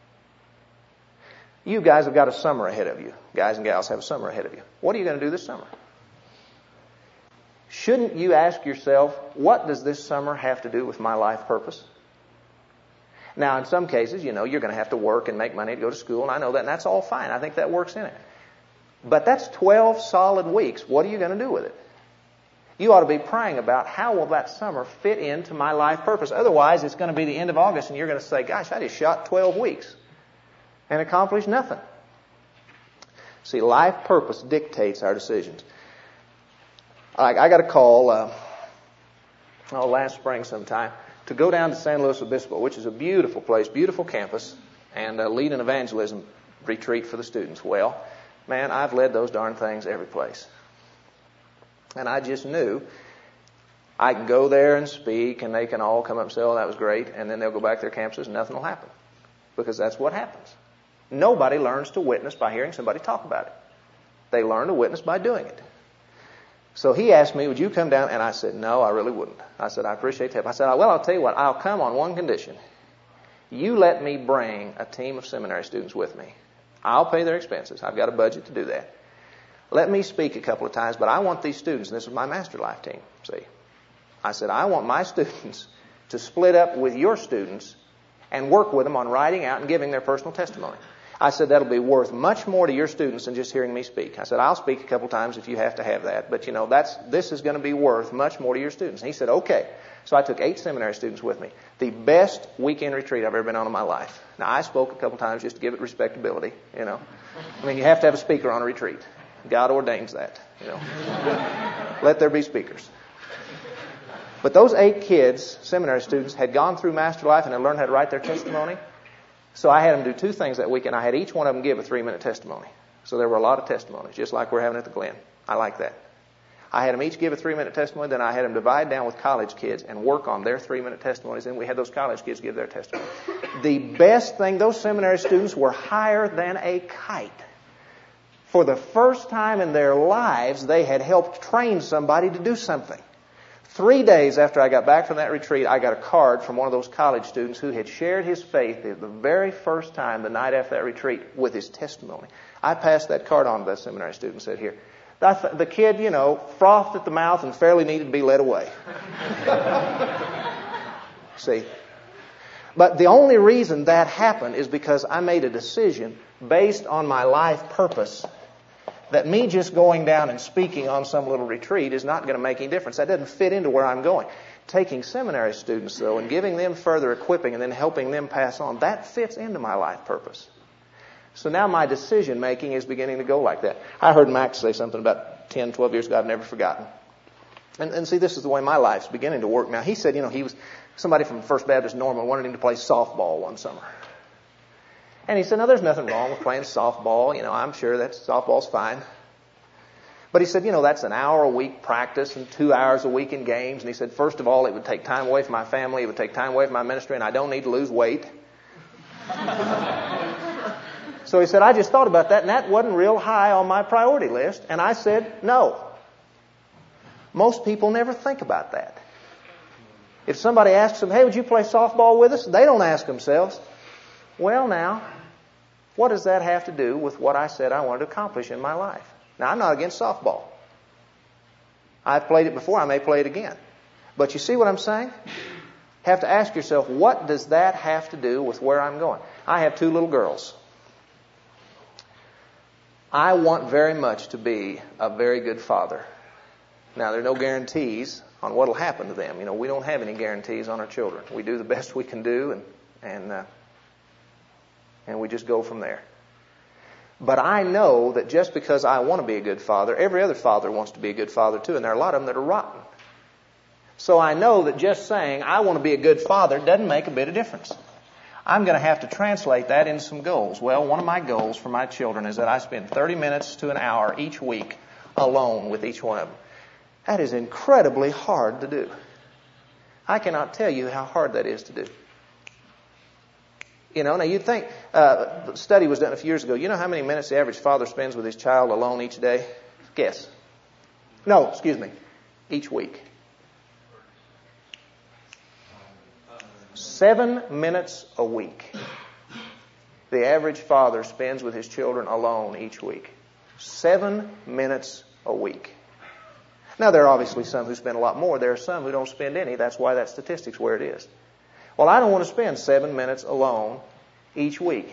You guys have got a summer ahead of you. Guys and gals have a summer ahead of you. What are you going to do this summer? Shouldn't you ask yourself, what does this summer have to do with my life purpose? Now, in some cases, you're going to have to work and make money to go to school, and I know that, and that's all fine. I think that works in it. But that's 12 solid weeks. What are you going to do with it? You ought to be praying about how will that summer fit into my life purpose. Otherwise, it's going to be the end of August, and you're going to say, gosh, I just shot 12 weeks and accomplished nothing. See, life purpose dictates our decisions. I got a call last spring sometime to go down to San Luis Obispo, which is a beautiful place, beautiful campus, and lead an evangelism retreat for the students. Well, man, I've led those darn things every place. And I just knew I can go there and speak, and they can all come up and say, oh, that was great, and then they'll go back to their campuses and nothing will happen. Because that's what happens. Nobody learns to witness by hearing somebody talk about it. They learn to witness by doing it. So he asked me, would you come down? And I said, no, I really wouldn't. I said, I appreciate the help. I said, well, I'll tell you what, I'll come on one condition. You let me bring a team of seminary students with me. I'll pay their expenses. I've got a budget to do that. let me speak a couple of times, but I want these students, and this is my Master Life team, see. I said, I want my students to split up with your students and work with them on writing out and giving their personal testimony. I said, that'll be worth much more to your students than just hearing me speak. I said, I'll speak a couple times if you have to have that, but this is going to be worth much more to your students. And he said, okay. So I took 8 seminary students with me. The best weekend retreat I've ever been on in my life. Now, I spoke a couple times just to give it respectability, I mean, you have to have a speaker on a retreat. God ordains that, Let there be speakers. But those 8 kids, seminary students, had gone through Master Life and had learned how to write their testimony. So I had them do 2 things that weekend. I had each one of them give a 3-minute testimony. So there were a lot of testimonies, just like we're having at the Glen. I like that. I had them each give a 3-minute testimony. Then I had them divide down with college kids and work on their 3-minute testimonies. And we had those college kids give their testimony. The best thing, those seminary students were higher than a kite. For the first time in their lives, they had helped train somebody to do something. 3 days after I got back from that retreat, I got a card from one of those college students who had shared his faith the very first time the night after that retreat with his testimony. I passed that card on to that seminary student and said, here, the kid, frothed at the mouth and fairly needed to be led away. See? But the only reason that happened is because I made a decision based on my life purpose that me just going down and speaking on some little retreat is not going to make any difference. That doesn't fit into where I'm going. Taking seminary students, though, and giving them further equipping and then helping them pass on, that fits into my life purpose. So now my decision making is beginning to go like that. I heard Max say something about 10, 12 years ago I've never forgotten. And see, this is the way my life's beginning to work now. He said, he was somebody from First Baptist Norman wanted him to play softball one summer. And he said, no, there's nothing wrong with playing softball. I'm sure that softball's fine. But he said, that's an hour a week practice and 2 hours a week in games. And he said, first of all, it would take time away from my family. It would take time away from my ministry, and I don't need to lose weight. So he said, I just thought about that, and that wasn't real high on my priority list. And I said, no. Most people never think about that. If somebody asks them, hey, would you play softball with us? They don't ask themselves, well, now, what does that have to do with what I said I wanted to accomplish in my life? Now, I'm not against softball. I've played it before. I may play it again. But you see what I'm saying? Have to ask yourself, what does that have to do with where I'm going? I have 2 little girls. I want very much to be a very good father. Now, there are no guarantees on what will happen to them. We don't have any guarantees on our children. We do the best we can do, and we just go from there. But I know that just because I want to be a good father, every other father wants to be a good father too, and there are a lot of them that are rotten. So I know that just saying I want to be a good father doesn't make a bit of difference. I'm going to have to translate that into some goals. Well, one of my goals for my children is that I spend 30 minutes to an hour each week alone with each one of them. That is incredibly hard to do. I cannot tell you how hard that is to do. Now you'd think, a study was done a few years ago. You know how many minutes the average father spends with his child alone each day? Guess. No, excuse me. Each week. 7 minutes a week. The average father spends with his children alone each week. 7 minutes a week. Now, there are obviously some who spend a lot more. There are some who don't spend any. That's why that statistic's where it is. Well, I don't want to spend 7 minutes alone each week.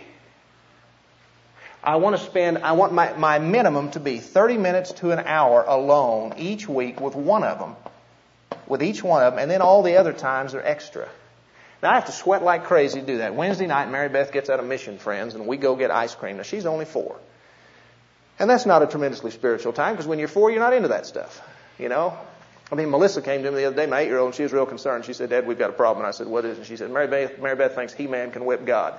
I want my minimum to be 30 minutes to an hour alone each week with one of them, with each one of them, and then all the other times are extra. Now, I have to sweat like crazy to do that. Wednesday night, Mary Beth gets out of Mission Friends, and we go get ice cream. Now, she's only 4. And that's not a tremendously spiritual time, because when you're 4, you're not into that stuff, Melissa came to me the other day, my 8-year-old, and she was real concerned. She said, Dad, we've got a problem. And I said, what is it? And she said, Mary Beth thinks He-Man can whip God.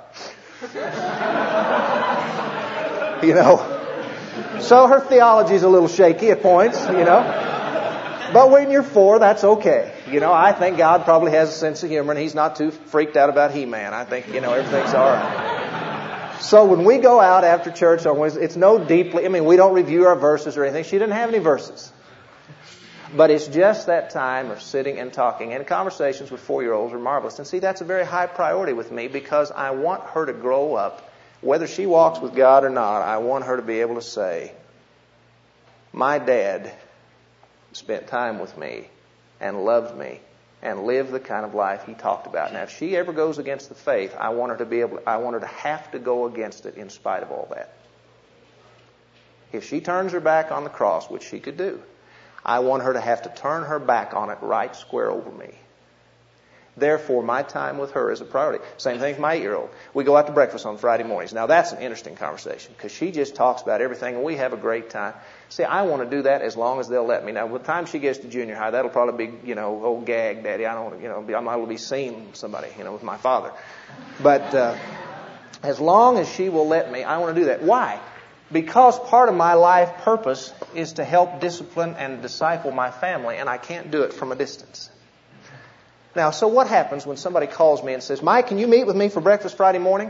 So her theology's a little shaky at points, But when you're 4, that's okay. I think God probably has a sense of humor, and He's not too freaked out about He-Man. I think, everything's all right. So when we go out after church on Wednesday, it's no deeply, we don't review our verses or anything. She didn't have any verses. But it's just that time of sitting and talking. And conversations with 4-year-olds are marvelous. And see, that's a very high priority with me, because I want her to grow up, whether she walks with God or not, I want her to be able to say, my dad spent time with me and loved me and lived the kind of life he talked about. Now, if she ever goes against the faith, I want her to have to go against it in spite of all that. If she turns her back on the cross, which she could do, I want her to have to turn her back on it right square over me. Therefore, my time with her is a priority. Same thing with my 8-year-old. We go out to breakfast on Friday mornings. Now, that's an interesting conversation because she just talks about everything and we have a great time. See, I want to do that as long as they'll let me. Now, by the time she gets to junior high, that'll probably be, old gag, Daddy. I don't want to, I'm liable to be seeing somebody, with my father. But as long as she will let me, I want to do that. Why? Because part of my life purpose is to help discipline and disciple my family, and I can't do it from a distance. Now, so what happens when somebody calls me and says, Mike, can you meet with me for breakfast Friday morning?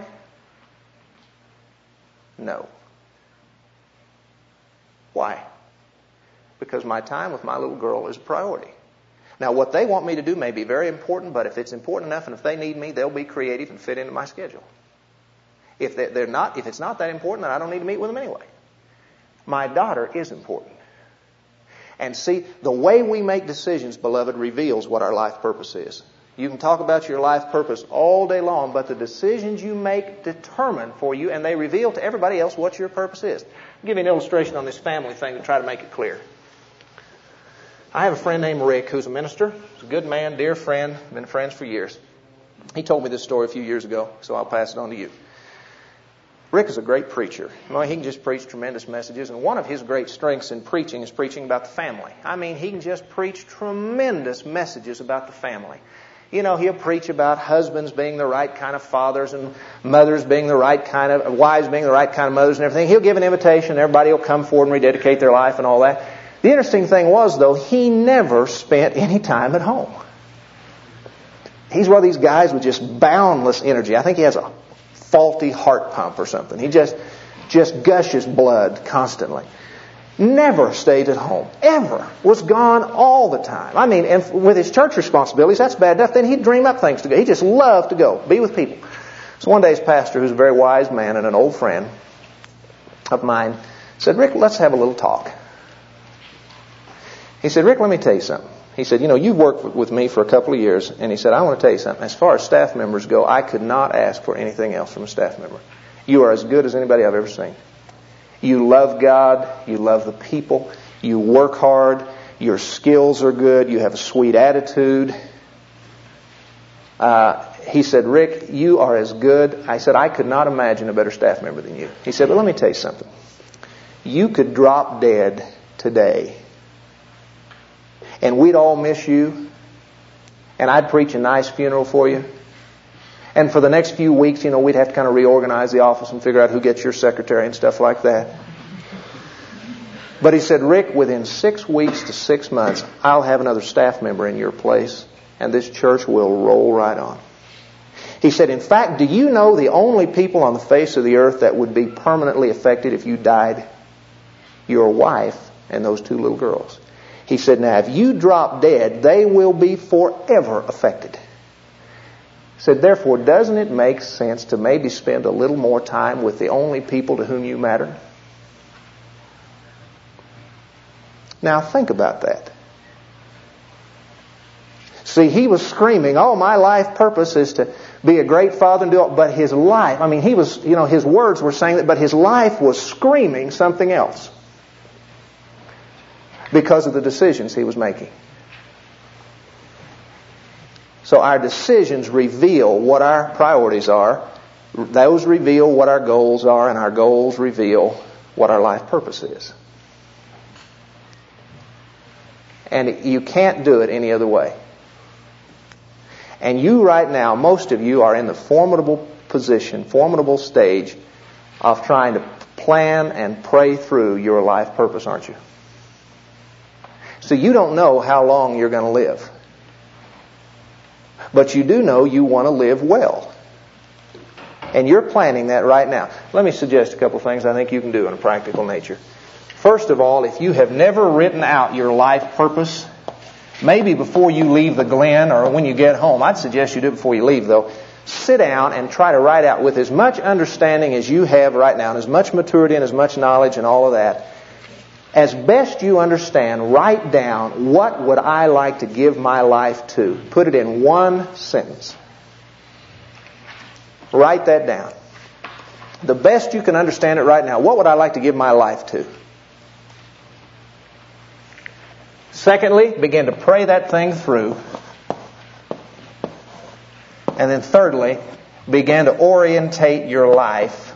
No. Why? Because my time with my little girl is a priority. Now, what they want me to do may be very important, but if it's important enough and if they need me, they'll be creative and fit into my schedule. If it's not that important, then I don't need to meet with them anyway. My daughter is important. And see, the way we make decisions, beloved, reveals what our life purpose is. You can talk about your life purpose all day long, but the decisions you make determine for you, and they reveal to everybody else what your purpose is. I'll give you an illustration on this family thing to try to make it clear. I have a friend named Rick who's a minister. He's a good man, dear friend, been friends for years. He told me this story a few years ago, so I'll pass it on to you. Rick is a great preacher. He can just preach tremendous messages, and one of his great strengths in preaching is preaching about the family. He can just preach tremendous messages about the family. He'll preach about husbands being the right kind of fathers and mothers being the right kind of, wives being the right kind of mothers and everything. He'll give an invitation, and everybody will come forward and rededicate their life and all that. The interesting thing was, though, he never spent any time at home. He's one of these guys with just boundless energy. I think he has a faulty heart pump or something. He just gushes blood constantly. Never stayed at home. Ever. Was gone all the time. And with his church responsibilities, that's bad enough. Then he'd dream up things to go. He just loved to go. Be with people. So one day his pastor, who's a very wise man and an old friend of mine, said, Rick, let's have a little talk. He said, Rick, let me tell you something. He said, you've worked with me for a couple of years, and he said, I want to tell you something. As far as staff members go, I could not ask for anything else from a staff member. You are as good as anybody I've ever seen. You love God. You love the people. You work hard. Your skills are good. You have a sweet attitude. He said, Rick, you are as good. I said, I could not imagine a better staff member than you. He said, but let me tell you something. You could drop dead today, and we'd all miss you, and I'd preach a nice funeral for you. And for the next few weeks, we'd have to kind of reorganize the office and figure out who gets your secretary and stuff like that. But he said, Rick, within 6 weeks to 6 months, I'll have another staff member in your place, and this church will roll right on. He said, in fact, do you know the only people on the face of the earth that would be permanently affected if you died? Your wife and those 2 little girls. He said, now, if you drop dead, they will be forever affected. He said, therefore, doesn't it make sense to maybe spend a little more time with the only people to whom you matter? Now, think about that. See, he was screaming, my life purpose is to be a great father and do all, but his life, his words were saying that, but his life was screaming something else. Because of the decisions he was making. So our decisions reveal what our priorities are. Those reveal what our goals are, and our goals reveal what our life purpose is. And you can't do it any other way. And you right now, most of you are in the formidable stage of trying to plan and pray through your life purpose, aren't you? So you don't know how long you're going to live. But you do know you want to live well. And you're planning that right now. Let me suggest a couple of things I think you can do in a practical nature. First of all, if you have never written out your life purpose, maybe before you leave the Glen or when you get home, I'd suggest you do it before you leave though, sit down and try to write out with as much understanding as you have right now, and as much maturity and as much knowledge and all of that, As best you understand, write down, what would I like to give my life to? Put it in one sentence. Write that down. The best you can understand it right now, what would I like to give my life to? Secondly, begin to pray that thing through. And then thirdly, begin to orientate your life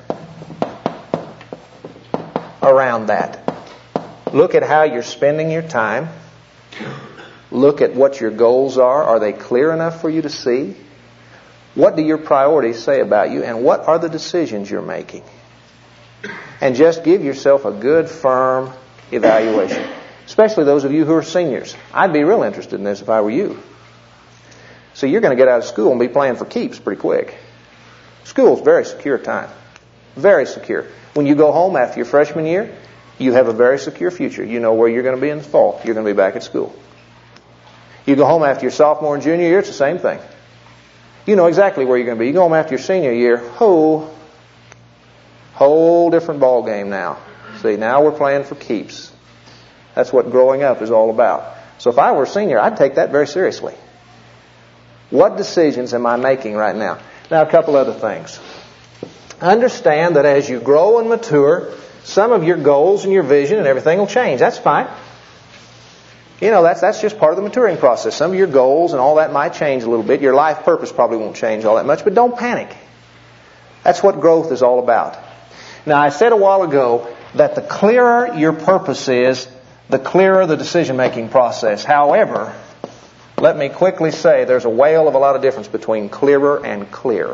around that. Look at how you're spending your time. Look at what your goals are. Are they clear enough for you to see? What do your priorities say about you? And what are the decisions you're making? And just give yourself a good, firm evaluation. Especially those of you who are seniors. I'd be real interested in this if I were you. So you're going to get out of school and be playing for keeps pretty quick. School's very secure time. Very secure. When you go home after your freshman year, you have a very secure future. You know where you're going to be in the fall. You're going to be back at school. You go home after your sophomore and junior year, it's the same thing. You know exactly where you're going to be. You go home after your senior year, whole different ball game now. See, now we're playing for keeps. That's what growing up is all about. So if I were a senior, I'd take that very seriously. What decisions am I making right now? Now, a couple other things. Understand that as you grow and mature, some of your goals and your vision and everything will change. That's fine. You know, that's just part of the maturing process. Some of your goals and all that might change a little bit. Your life purpose probably won't change all that much, but don't panic. That's what growth is all about. Now, I said a while ago that the clearer your purpose is, the clearer the decision-making process. However, let me quickly say there's a whale of a lot of difference between clearer and clear.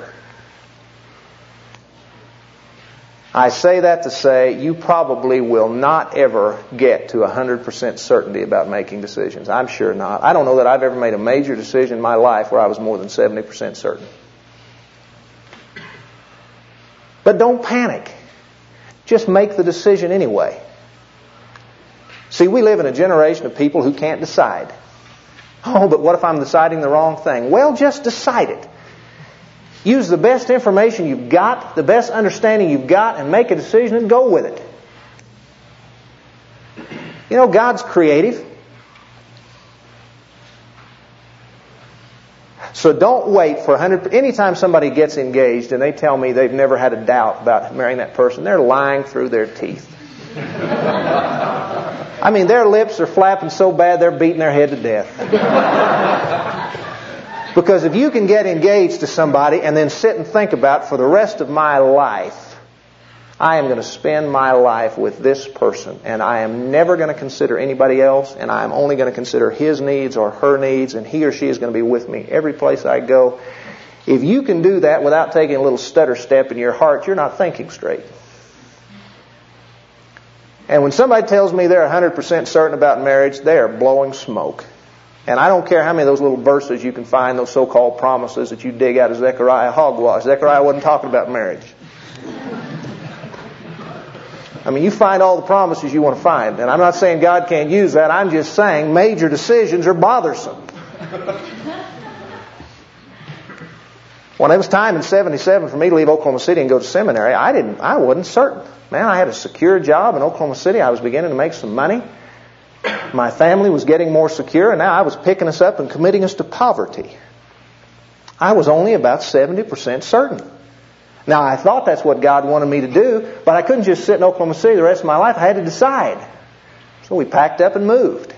I say that to say you probably will not ever get to 100% certainty about making decisions. I'm sure not. I don't know that I've ever made a major decision in my life where I was more than 70% certain. But don't panic. Just make the decision anyway. See, we live in a generation of people who can't decide. Oh, but what if I'm deciding the wrong thing? Well, just decide it. Use the best information you've got, the best understanding you've got, and make a decision and go with it. You know, God's creative. So don't wait for 100%. Anytime somebody gets engaged and they tell me they've never had a doubt about marrying that person, they're lying through their teeth. I mean, their lips are flapping so bad they're beating their head to death. Because if you can get engaged to somebody and then sit and think about, for the rest of my life, I am going to spend my life with this person, and I am never going to consider anybody else, and I am only going to consider his needs or her needs, and he or she is going to be with me every place I go. If you can do that without taking a little stutter step in your heart, you're not thinking straight. And when somebody tells me they're 100% certain about marriage, they are blowing smoke. And I don't care how many of those little verses you can find, those so-called promises that you dig out of Zechariah, hogwash. Zechariah wasn't talking about marriage. I mean, you find all the promises you want to find. And I'm not saying God can't use that. I'm just saying major decisions are bothersome. When it was time in 77 for me to leave Oklahoma City and go to seminary, I wasn't certain. Man, I had a secure job in Oklahoma City. I was beginning to make some money. My family was getting more secure, and now I was picking us up and committing us to poverty. I was only about 70% certain. Now, I thought that's what God wanted me to do, but I couldn't just sit in Oklahoma City the rest of my life. I had to decide. So we packed up and moved.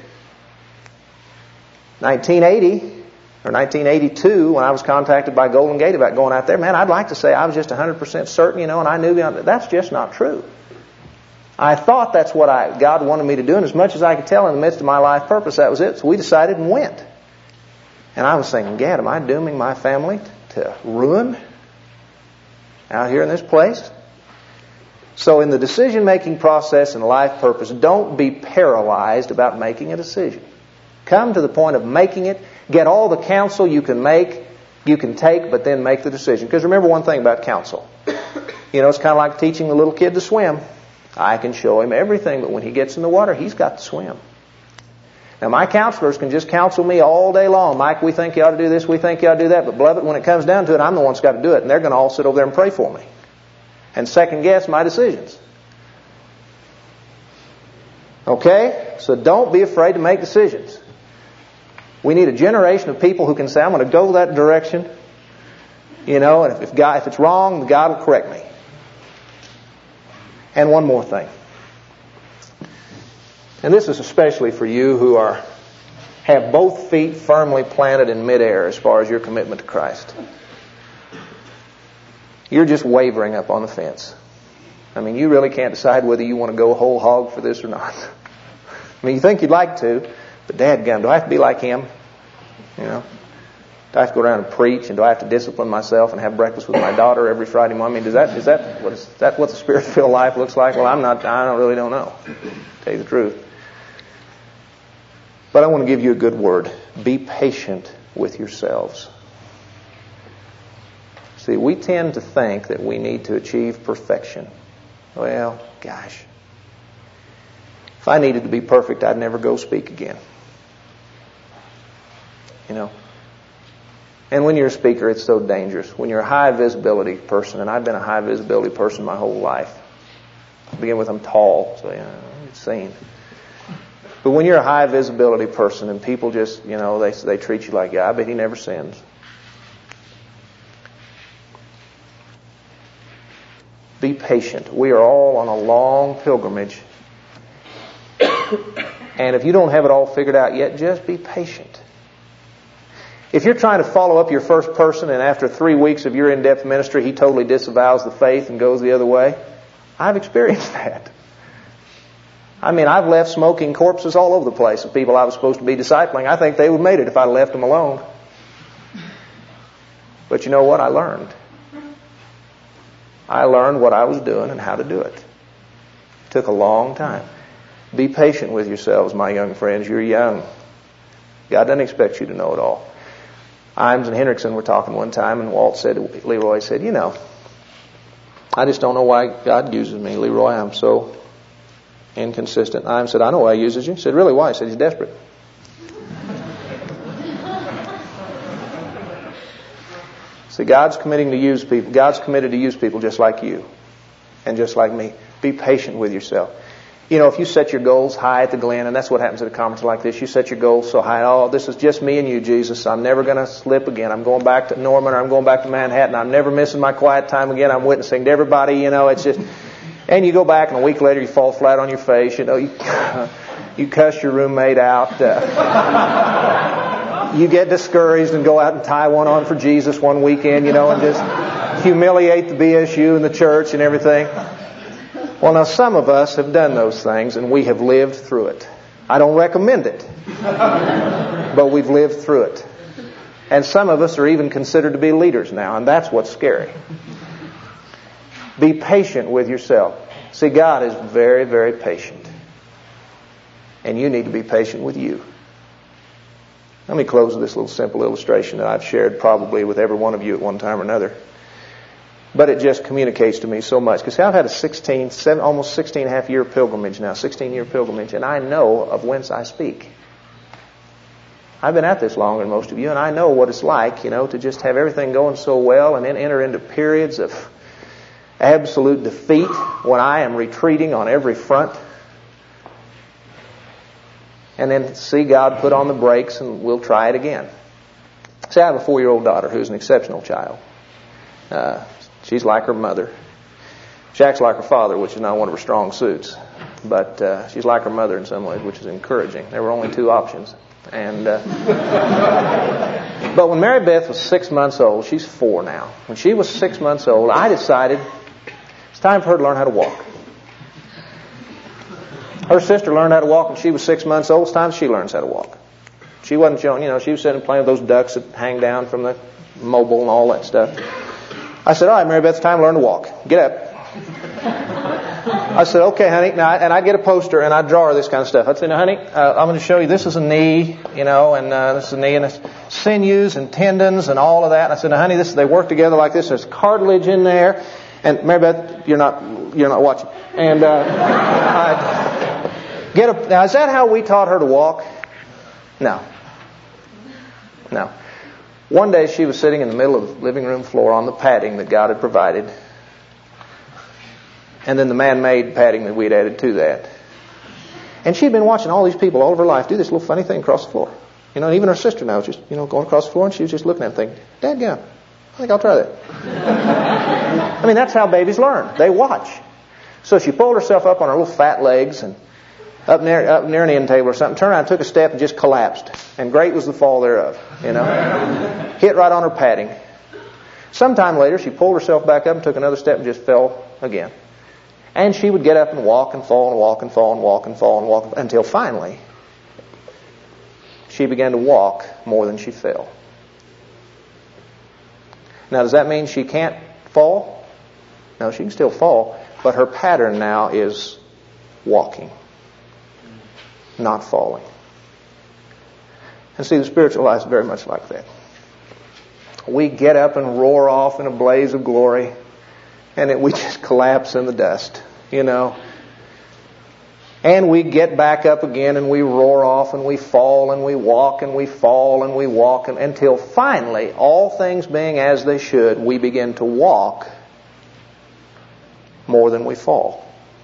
1982, when I was contacted by Golden Gate about going out there, man, I'd like to say I was just 100% certain, and I knew that's just not true. I thought that's what God wanted me to do, and as much as I could tell in the midst of my life purpose, that was it. So we decided and went. And I was thinking, Gad, am I dooming my family to ruin out here in this place? So in the decision-making process and life purpose, don't be paralyzed about making a decision. Come to the point of making it. Get all the counsel you can take, but then make the decision. Because remember one thing about counsel. You know, it's kind of like teaching the little kid to swim. I can show him everything, but when he gets in the water, he's got to swim. Now, my counselors can just counsel me all day long. Mike, we think you ought to do this, we think you ought to do that. But beloved, when it comes down to it, I'm the one that's got to do it. And they're going to all sit over there and pray for me and second guess my decisions. Okay? So don't be afraid to make decisions. We need a generation of people who can say, I'm going to go that direction. You know, and if it's wrong, God will correct me. And one more thing. And this is especially for you who have both feet firmly planted in midair as far as your commitment to Christ. You're just wavering up on the fence. I mean, you really can't decide whether you want to go whole hog for this or not. I mean, you think you'd like to, but dadgum, do I have to be like him? You know? Do I have to go around and preach, and do I have to discipline myself and have breakfast with my daughter every Friday morning? I mean, is that what the Spirit-filled life looks like? Well, I don't know, to tell you the truth. But I want to give you a good word. Be patient with yourselves. See, we tend to think that we need to achieve perfection. Well, gosh. If I needed to be perfect, I'd never go speak again. You know? And when you're a speaker, it's so dangerous. When you're a high visibility person, and I've been a high visibility person my whole life. To begin with, I'm tall, so it's seen. But when you're a high visibility person and people just, they treat you like, I bet he never sins. Be patient. We are all on a long pilgrimage. And if you don't have it all figured out yet, just be patient. If you're trying to follow up your first person and after 3 weeks of your in-depth ministry, he totally disavows the faith and goes the other way, I've experienced that. I mean, I've left smoking corpses all over the place of people I was supposed to be discipling. I think they would have made it if I'd left them alone. But you know what? I learned. I learned what I was doing and how to do it. It took a long time. Be patient with yourselves, my young friends. You're young. God doesn't expect you to know it all. Imes and Hendrickson were talking one time, and Walt said, Leroy said, I just don't know why God uses me, Leroy. I'm so inconsistent. Imes said, I know why he uses you. He said, really, why? He said, he's desperate. See, God's committing to use people. God's committed to use people just like you and just like me. Be patient with yourself. If you set your goals high at the Glen, and that's what happens at a conference like this, you set your goals so high, this is just me and you, Jesus. I'm never going to slip again. I'm going back to Norman, or I'm going back to Manhattan. I'm never missing my quiet time again. I'm witnessing to everybody, it's just... And you go back, and a week later you fall flat on your face. You cuss your roommate out. You get discouraged and go out and tie one on for Jesus one weekend, and just humiliate the BSU and the church and everything. Well, now some of us have done those things, and we have lived through it. I don't recommend it, but we've lived through it. And some of us are even considered to be leaders now, and that's what's scary. Be patient with yourself. See, God is very, very patient. And you need to be patient with you. Let me close with this little simple illustration that I've shared probably with every one of you at one time or another. But it just communicates to me so much. Because I've had almost 16-and-a-half-year pilgrimage now, 16-year pilgrimage, and I know of whence I speak. I've been at this longer than most of you, and I know what it's like, to just have everything going so well and then enter into periods of absolute defeat when I am retreating on every front. And then see God put on the brakes and we'll try it again. See, I have a 4-year-old daughter who's an exceptional child. She's like her mother. She acts like her father, which is not one of her strong suits. But she's like her mother in some ways, which is encouraging. There were only 2 options. And but when Mary Beth was 6 months old, she's 4 now. When she was 6 months old, I decided it's time for her to learn how to walk. Her sister learned how to walk when she was 6 months old. It's time she learns how to walk. She wasn't showing, she was sitting playing with those ducks that hang down from the mobile and all that stuff. I said, all right, Mary Beth, it's time to learn to walk. Get up. I said, okay, honey. Now, and I'd get a poster and I'd draw her this kind of stuff. I'd say, now, honey, I'm going to show you this is a knee, and this is a knee, and it's sinews and tendons and all of that. And I said, now, honey, they work together like this. There's cartilage in there. And Mary Beth, you're not watching. And I'd get up. Now, is that how we taught her to walk? No. One day she was sitting in the middle of the living room floor on the padding that God had provided. And then the man-made padding that we'd added to that. And she'd been watching all these people all of her life do this little funny thing across the floor. You know, even her sister now was just, going across the floor, and she was just looking at them thinking, Dadgum, I think I'll try that. I mean, that's how babies learn. They watch. So she pulled herself up on her little fat legs and up near an end table or something, turned around, took a step, and just collapsed. And great was the fall thereof, Hit right on her padding. Sometime later, she pulled herself back up and took another step and just fell again. And she would get up and walk and fall and walk and fall and walk and fall and walk until finally she began to walk more than she fell. Now, does that mean she can't fall? No, she can still fall, but her pattern now is walking, not falling. And see, the spiritual life is very much like that. We get up and roar off in a blaze of glory, and then we just collapse in the dust, And we get back up again and we roar off and we fall and we walk and we fall and we walk until finally, all things being as they should, we begin to walk more than we fall.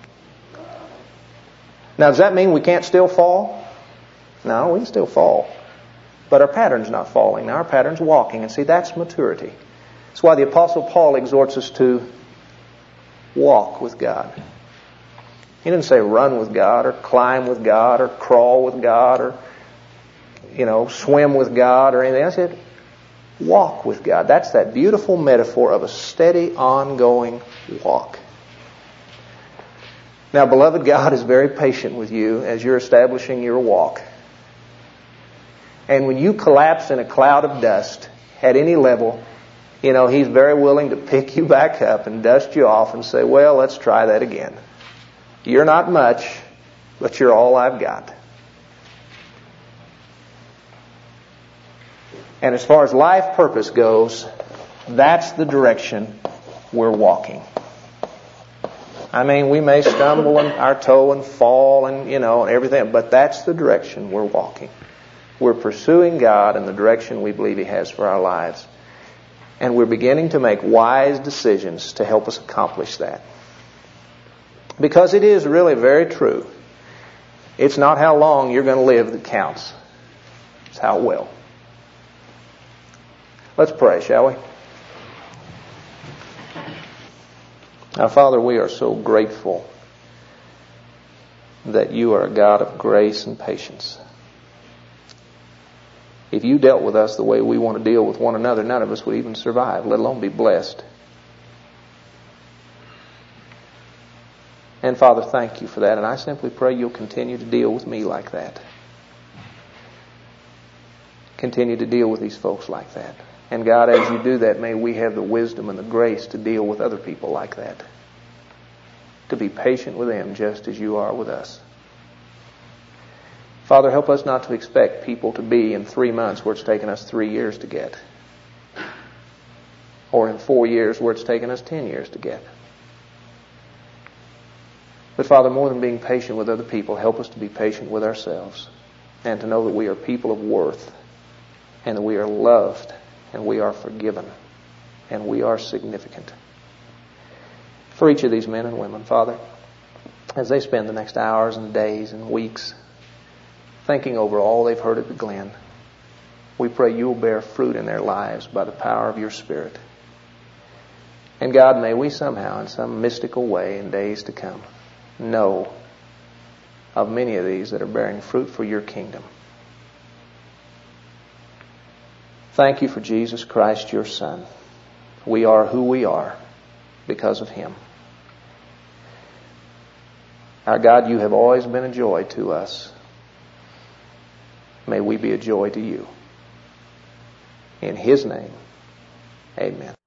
Now, does that mean we can't still fall? No, we can still fall. But our pattern's not falling. Now our pattern's walking. And see, that's maturity. That's why the Apostle Paul exhorts us to walk with God. He didn't say run with God or climb with God or crawl with God or, swim with God or anything. I said walk with God. That's that beautiful metaphor of a steady, ongoing walk. Now, beloved, God is very patient with you as you're establishing your walk. And when you collapse in a cloud of dust at any level, He's very willing to pick you back up and dust you off and say, well, let's try that again. You're not much, but you're all I've got. And as far as life purpose goes, that's the direction we're walking. I mean, we may stumble on our toe and fall and, everything, but that's the direction we're walking. We're pursuing God in the direction we believe He has for our lives. And we're beginning to make wise decisions to help us accomplish that. Because it is really very true. It's not how long you're going to live that counts. It's how well. Let's pray, shall we? Now, Father, we are so grateful that You are a God of grace and patience. If You dealt with us the way we want to deal with one another, none of us would even survive, let alone be blessed. And Father, thank You for that. And I simply pray You'll continue to deal with me like that. Continue to deal with these folks like that. And God, as You do that, may we have the wisdom and the grace to deal with other people like that. To be patient with them just as You are with us. Father, help us not to expect people to be in 3 months where it's taken us 3 years to get. Or in 4 years where it's taken us 10 years to get. But Father, more than being patient with other people, help us to be patient with ourselves. And to know that we are people of worth. And that we are loved. And we are forgiven. And we are significant. For each of these men and women, Father, as they spend the next hours and days and weeks thinking over all they've heard at the Glen, we pray You'll bear fruit in their lives by the power of Your Spirit. And God, may we somehow, in some mystical way in days to come, know of many of these that are bearing fruit for Your kingdom. Thank You for Jesus Christ, Your Son. We are who we are because of Him. Our God, You have always been a joy to us. May we be a joy to You. In His name, amen.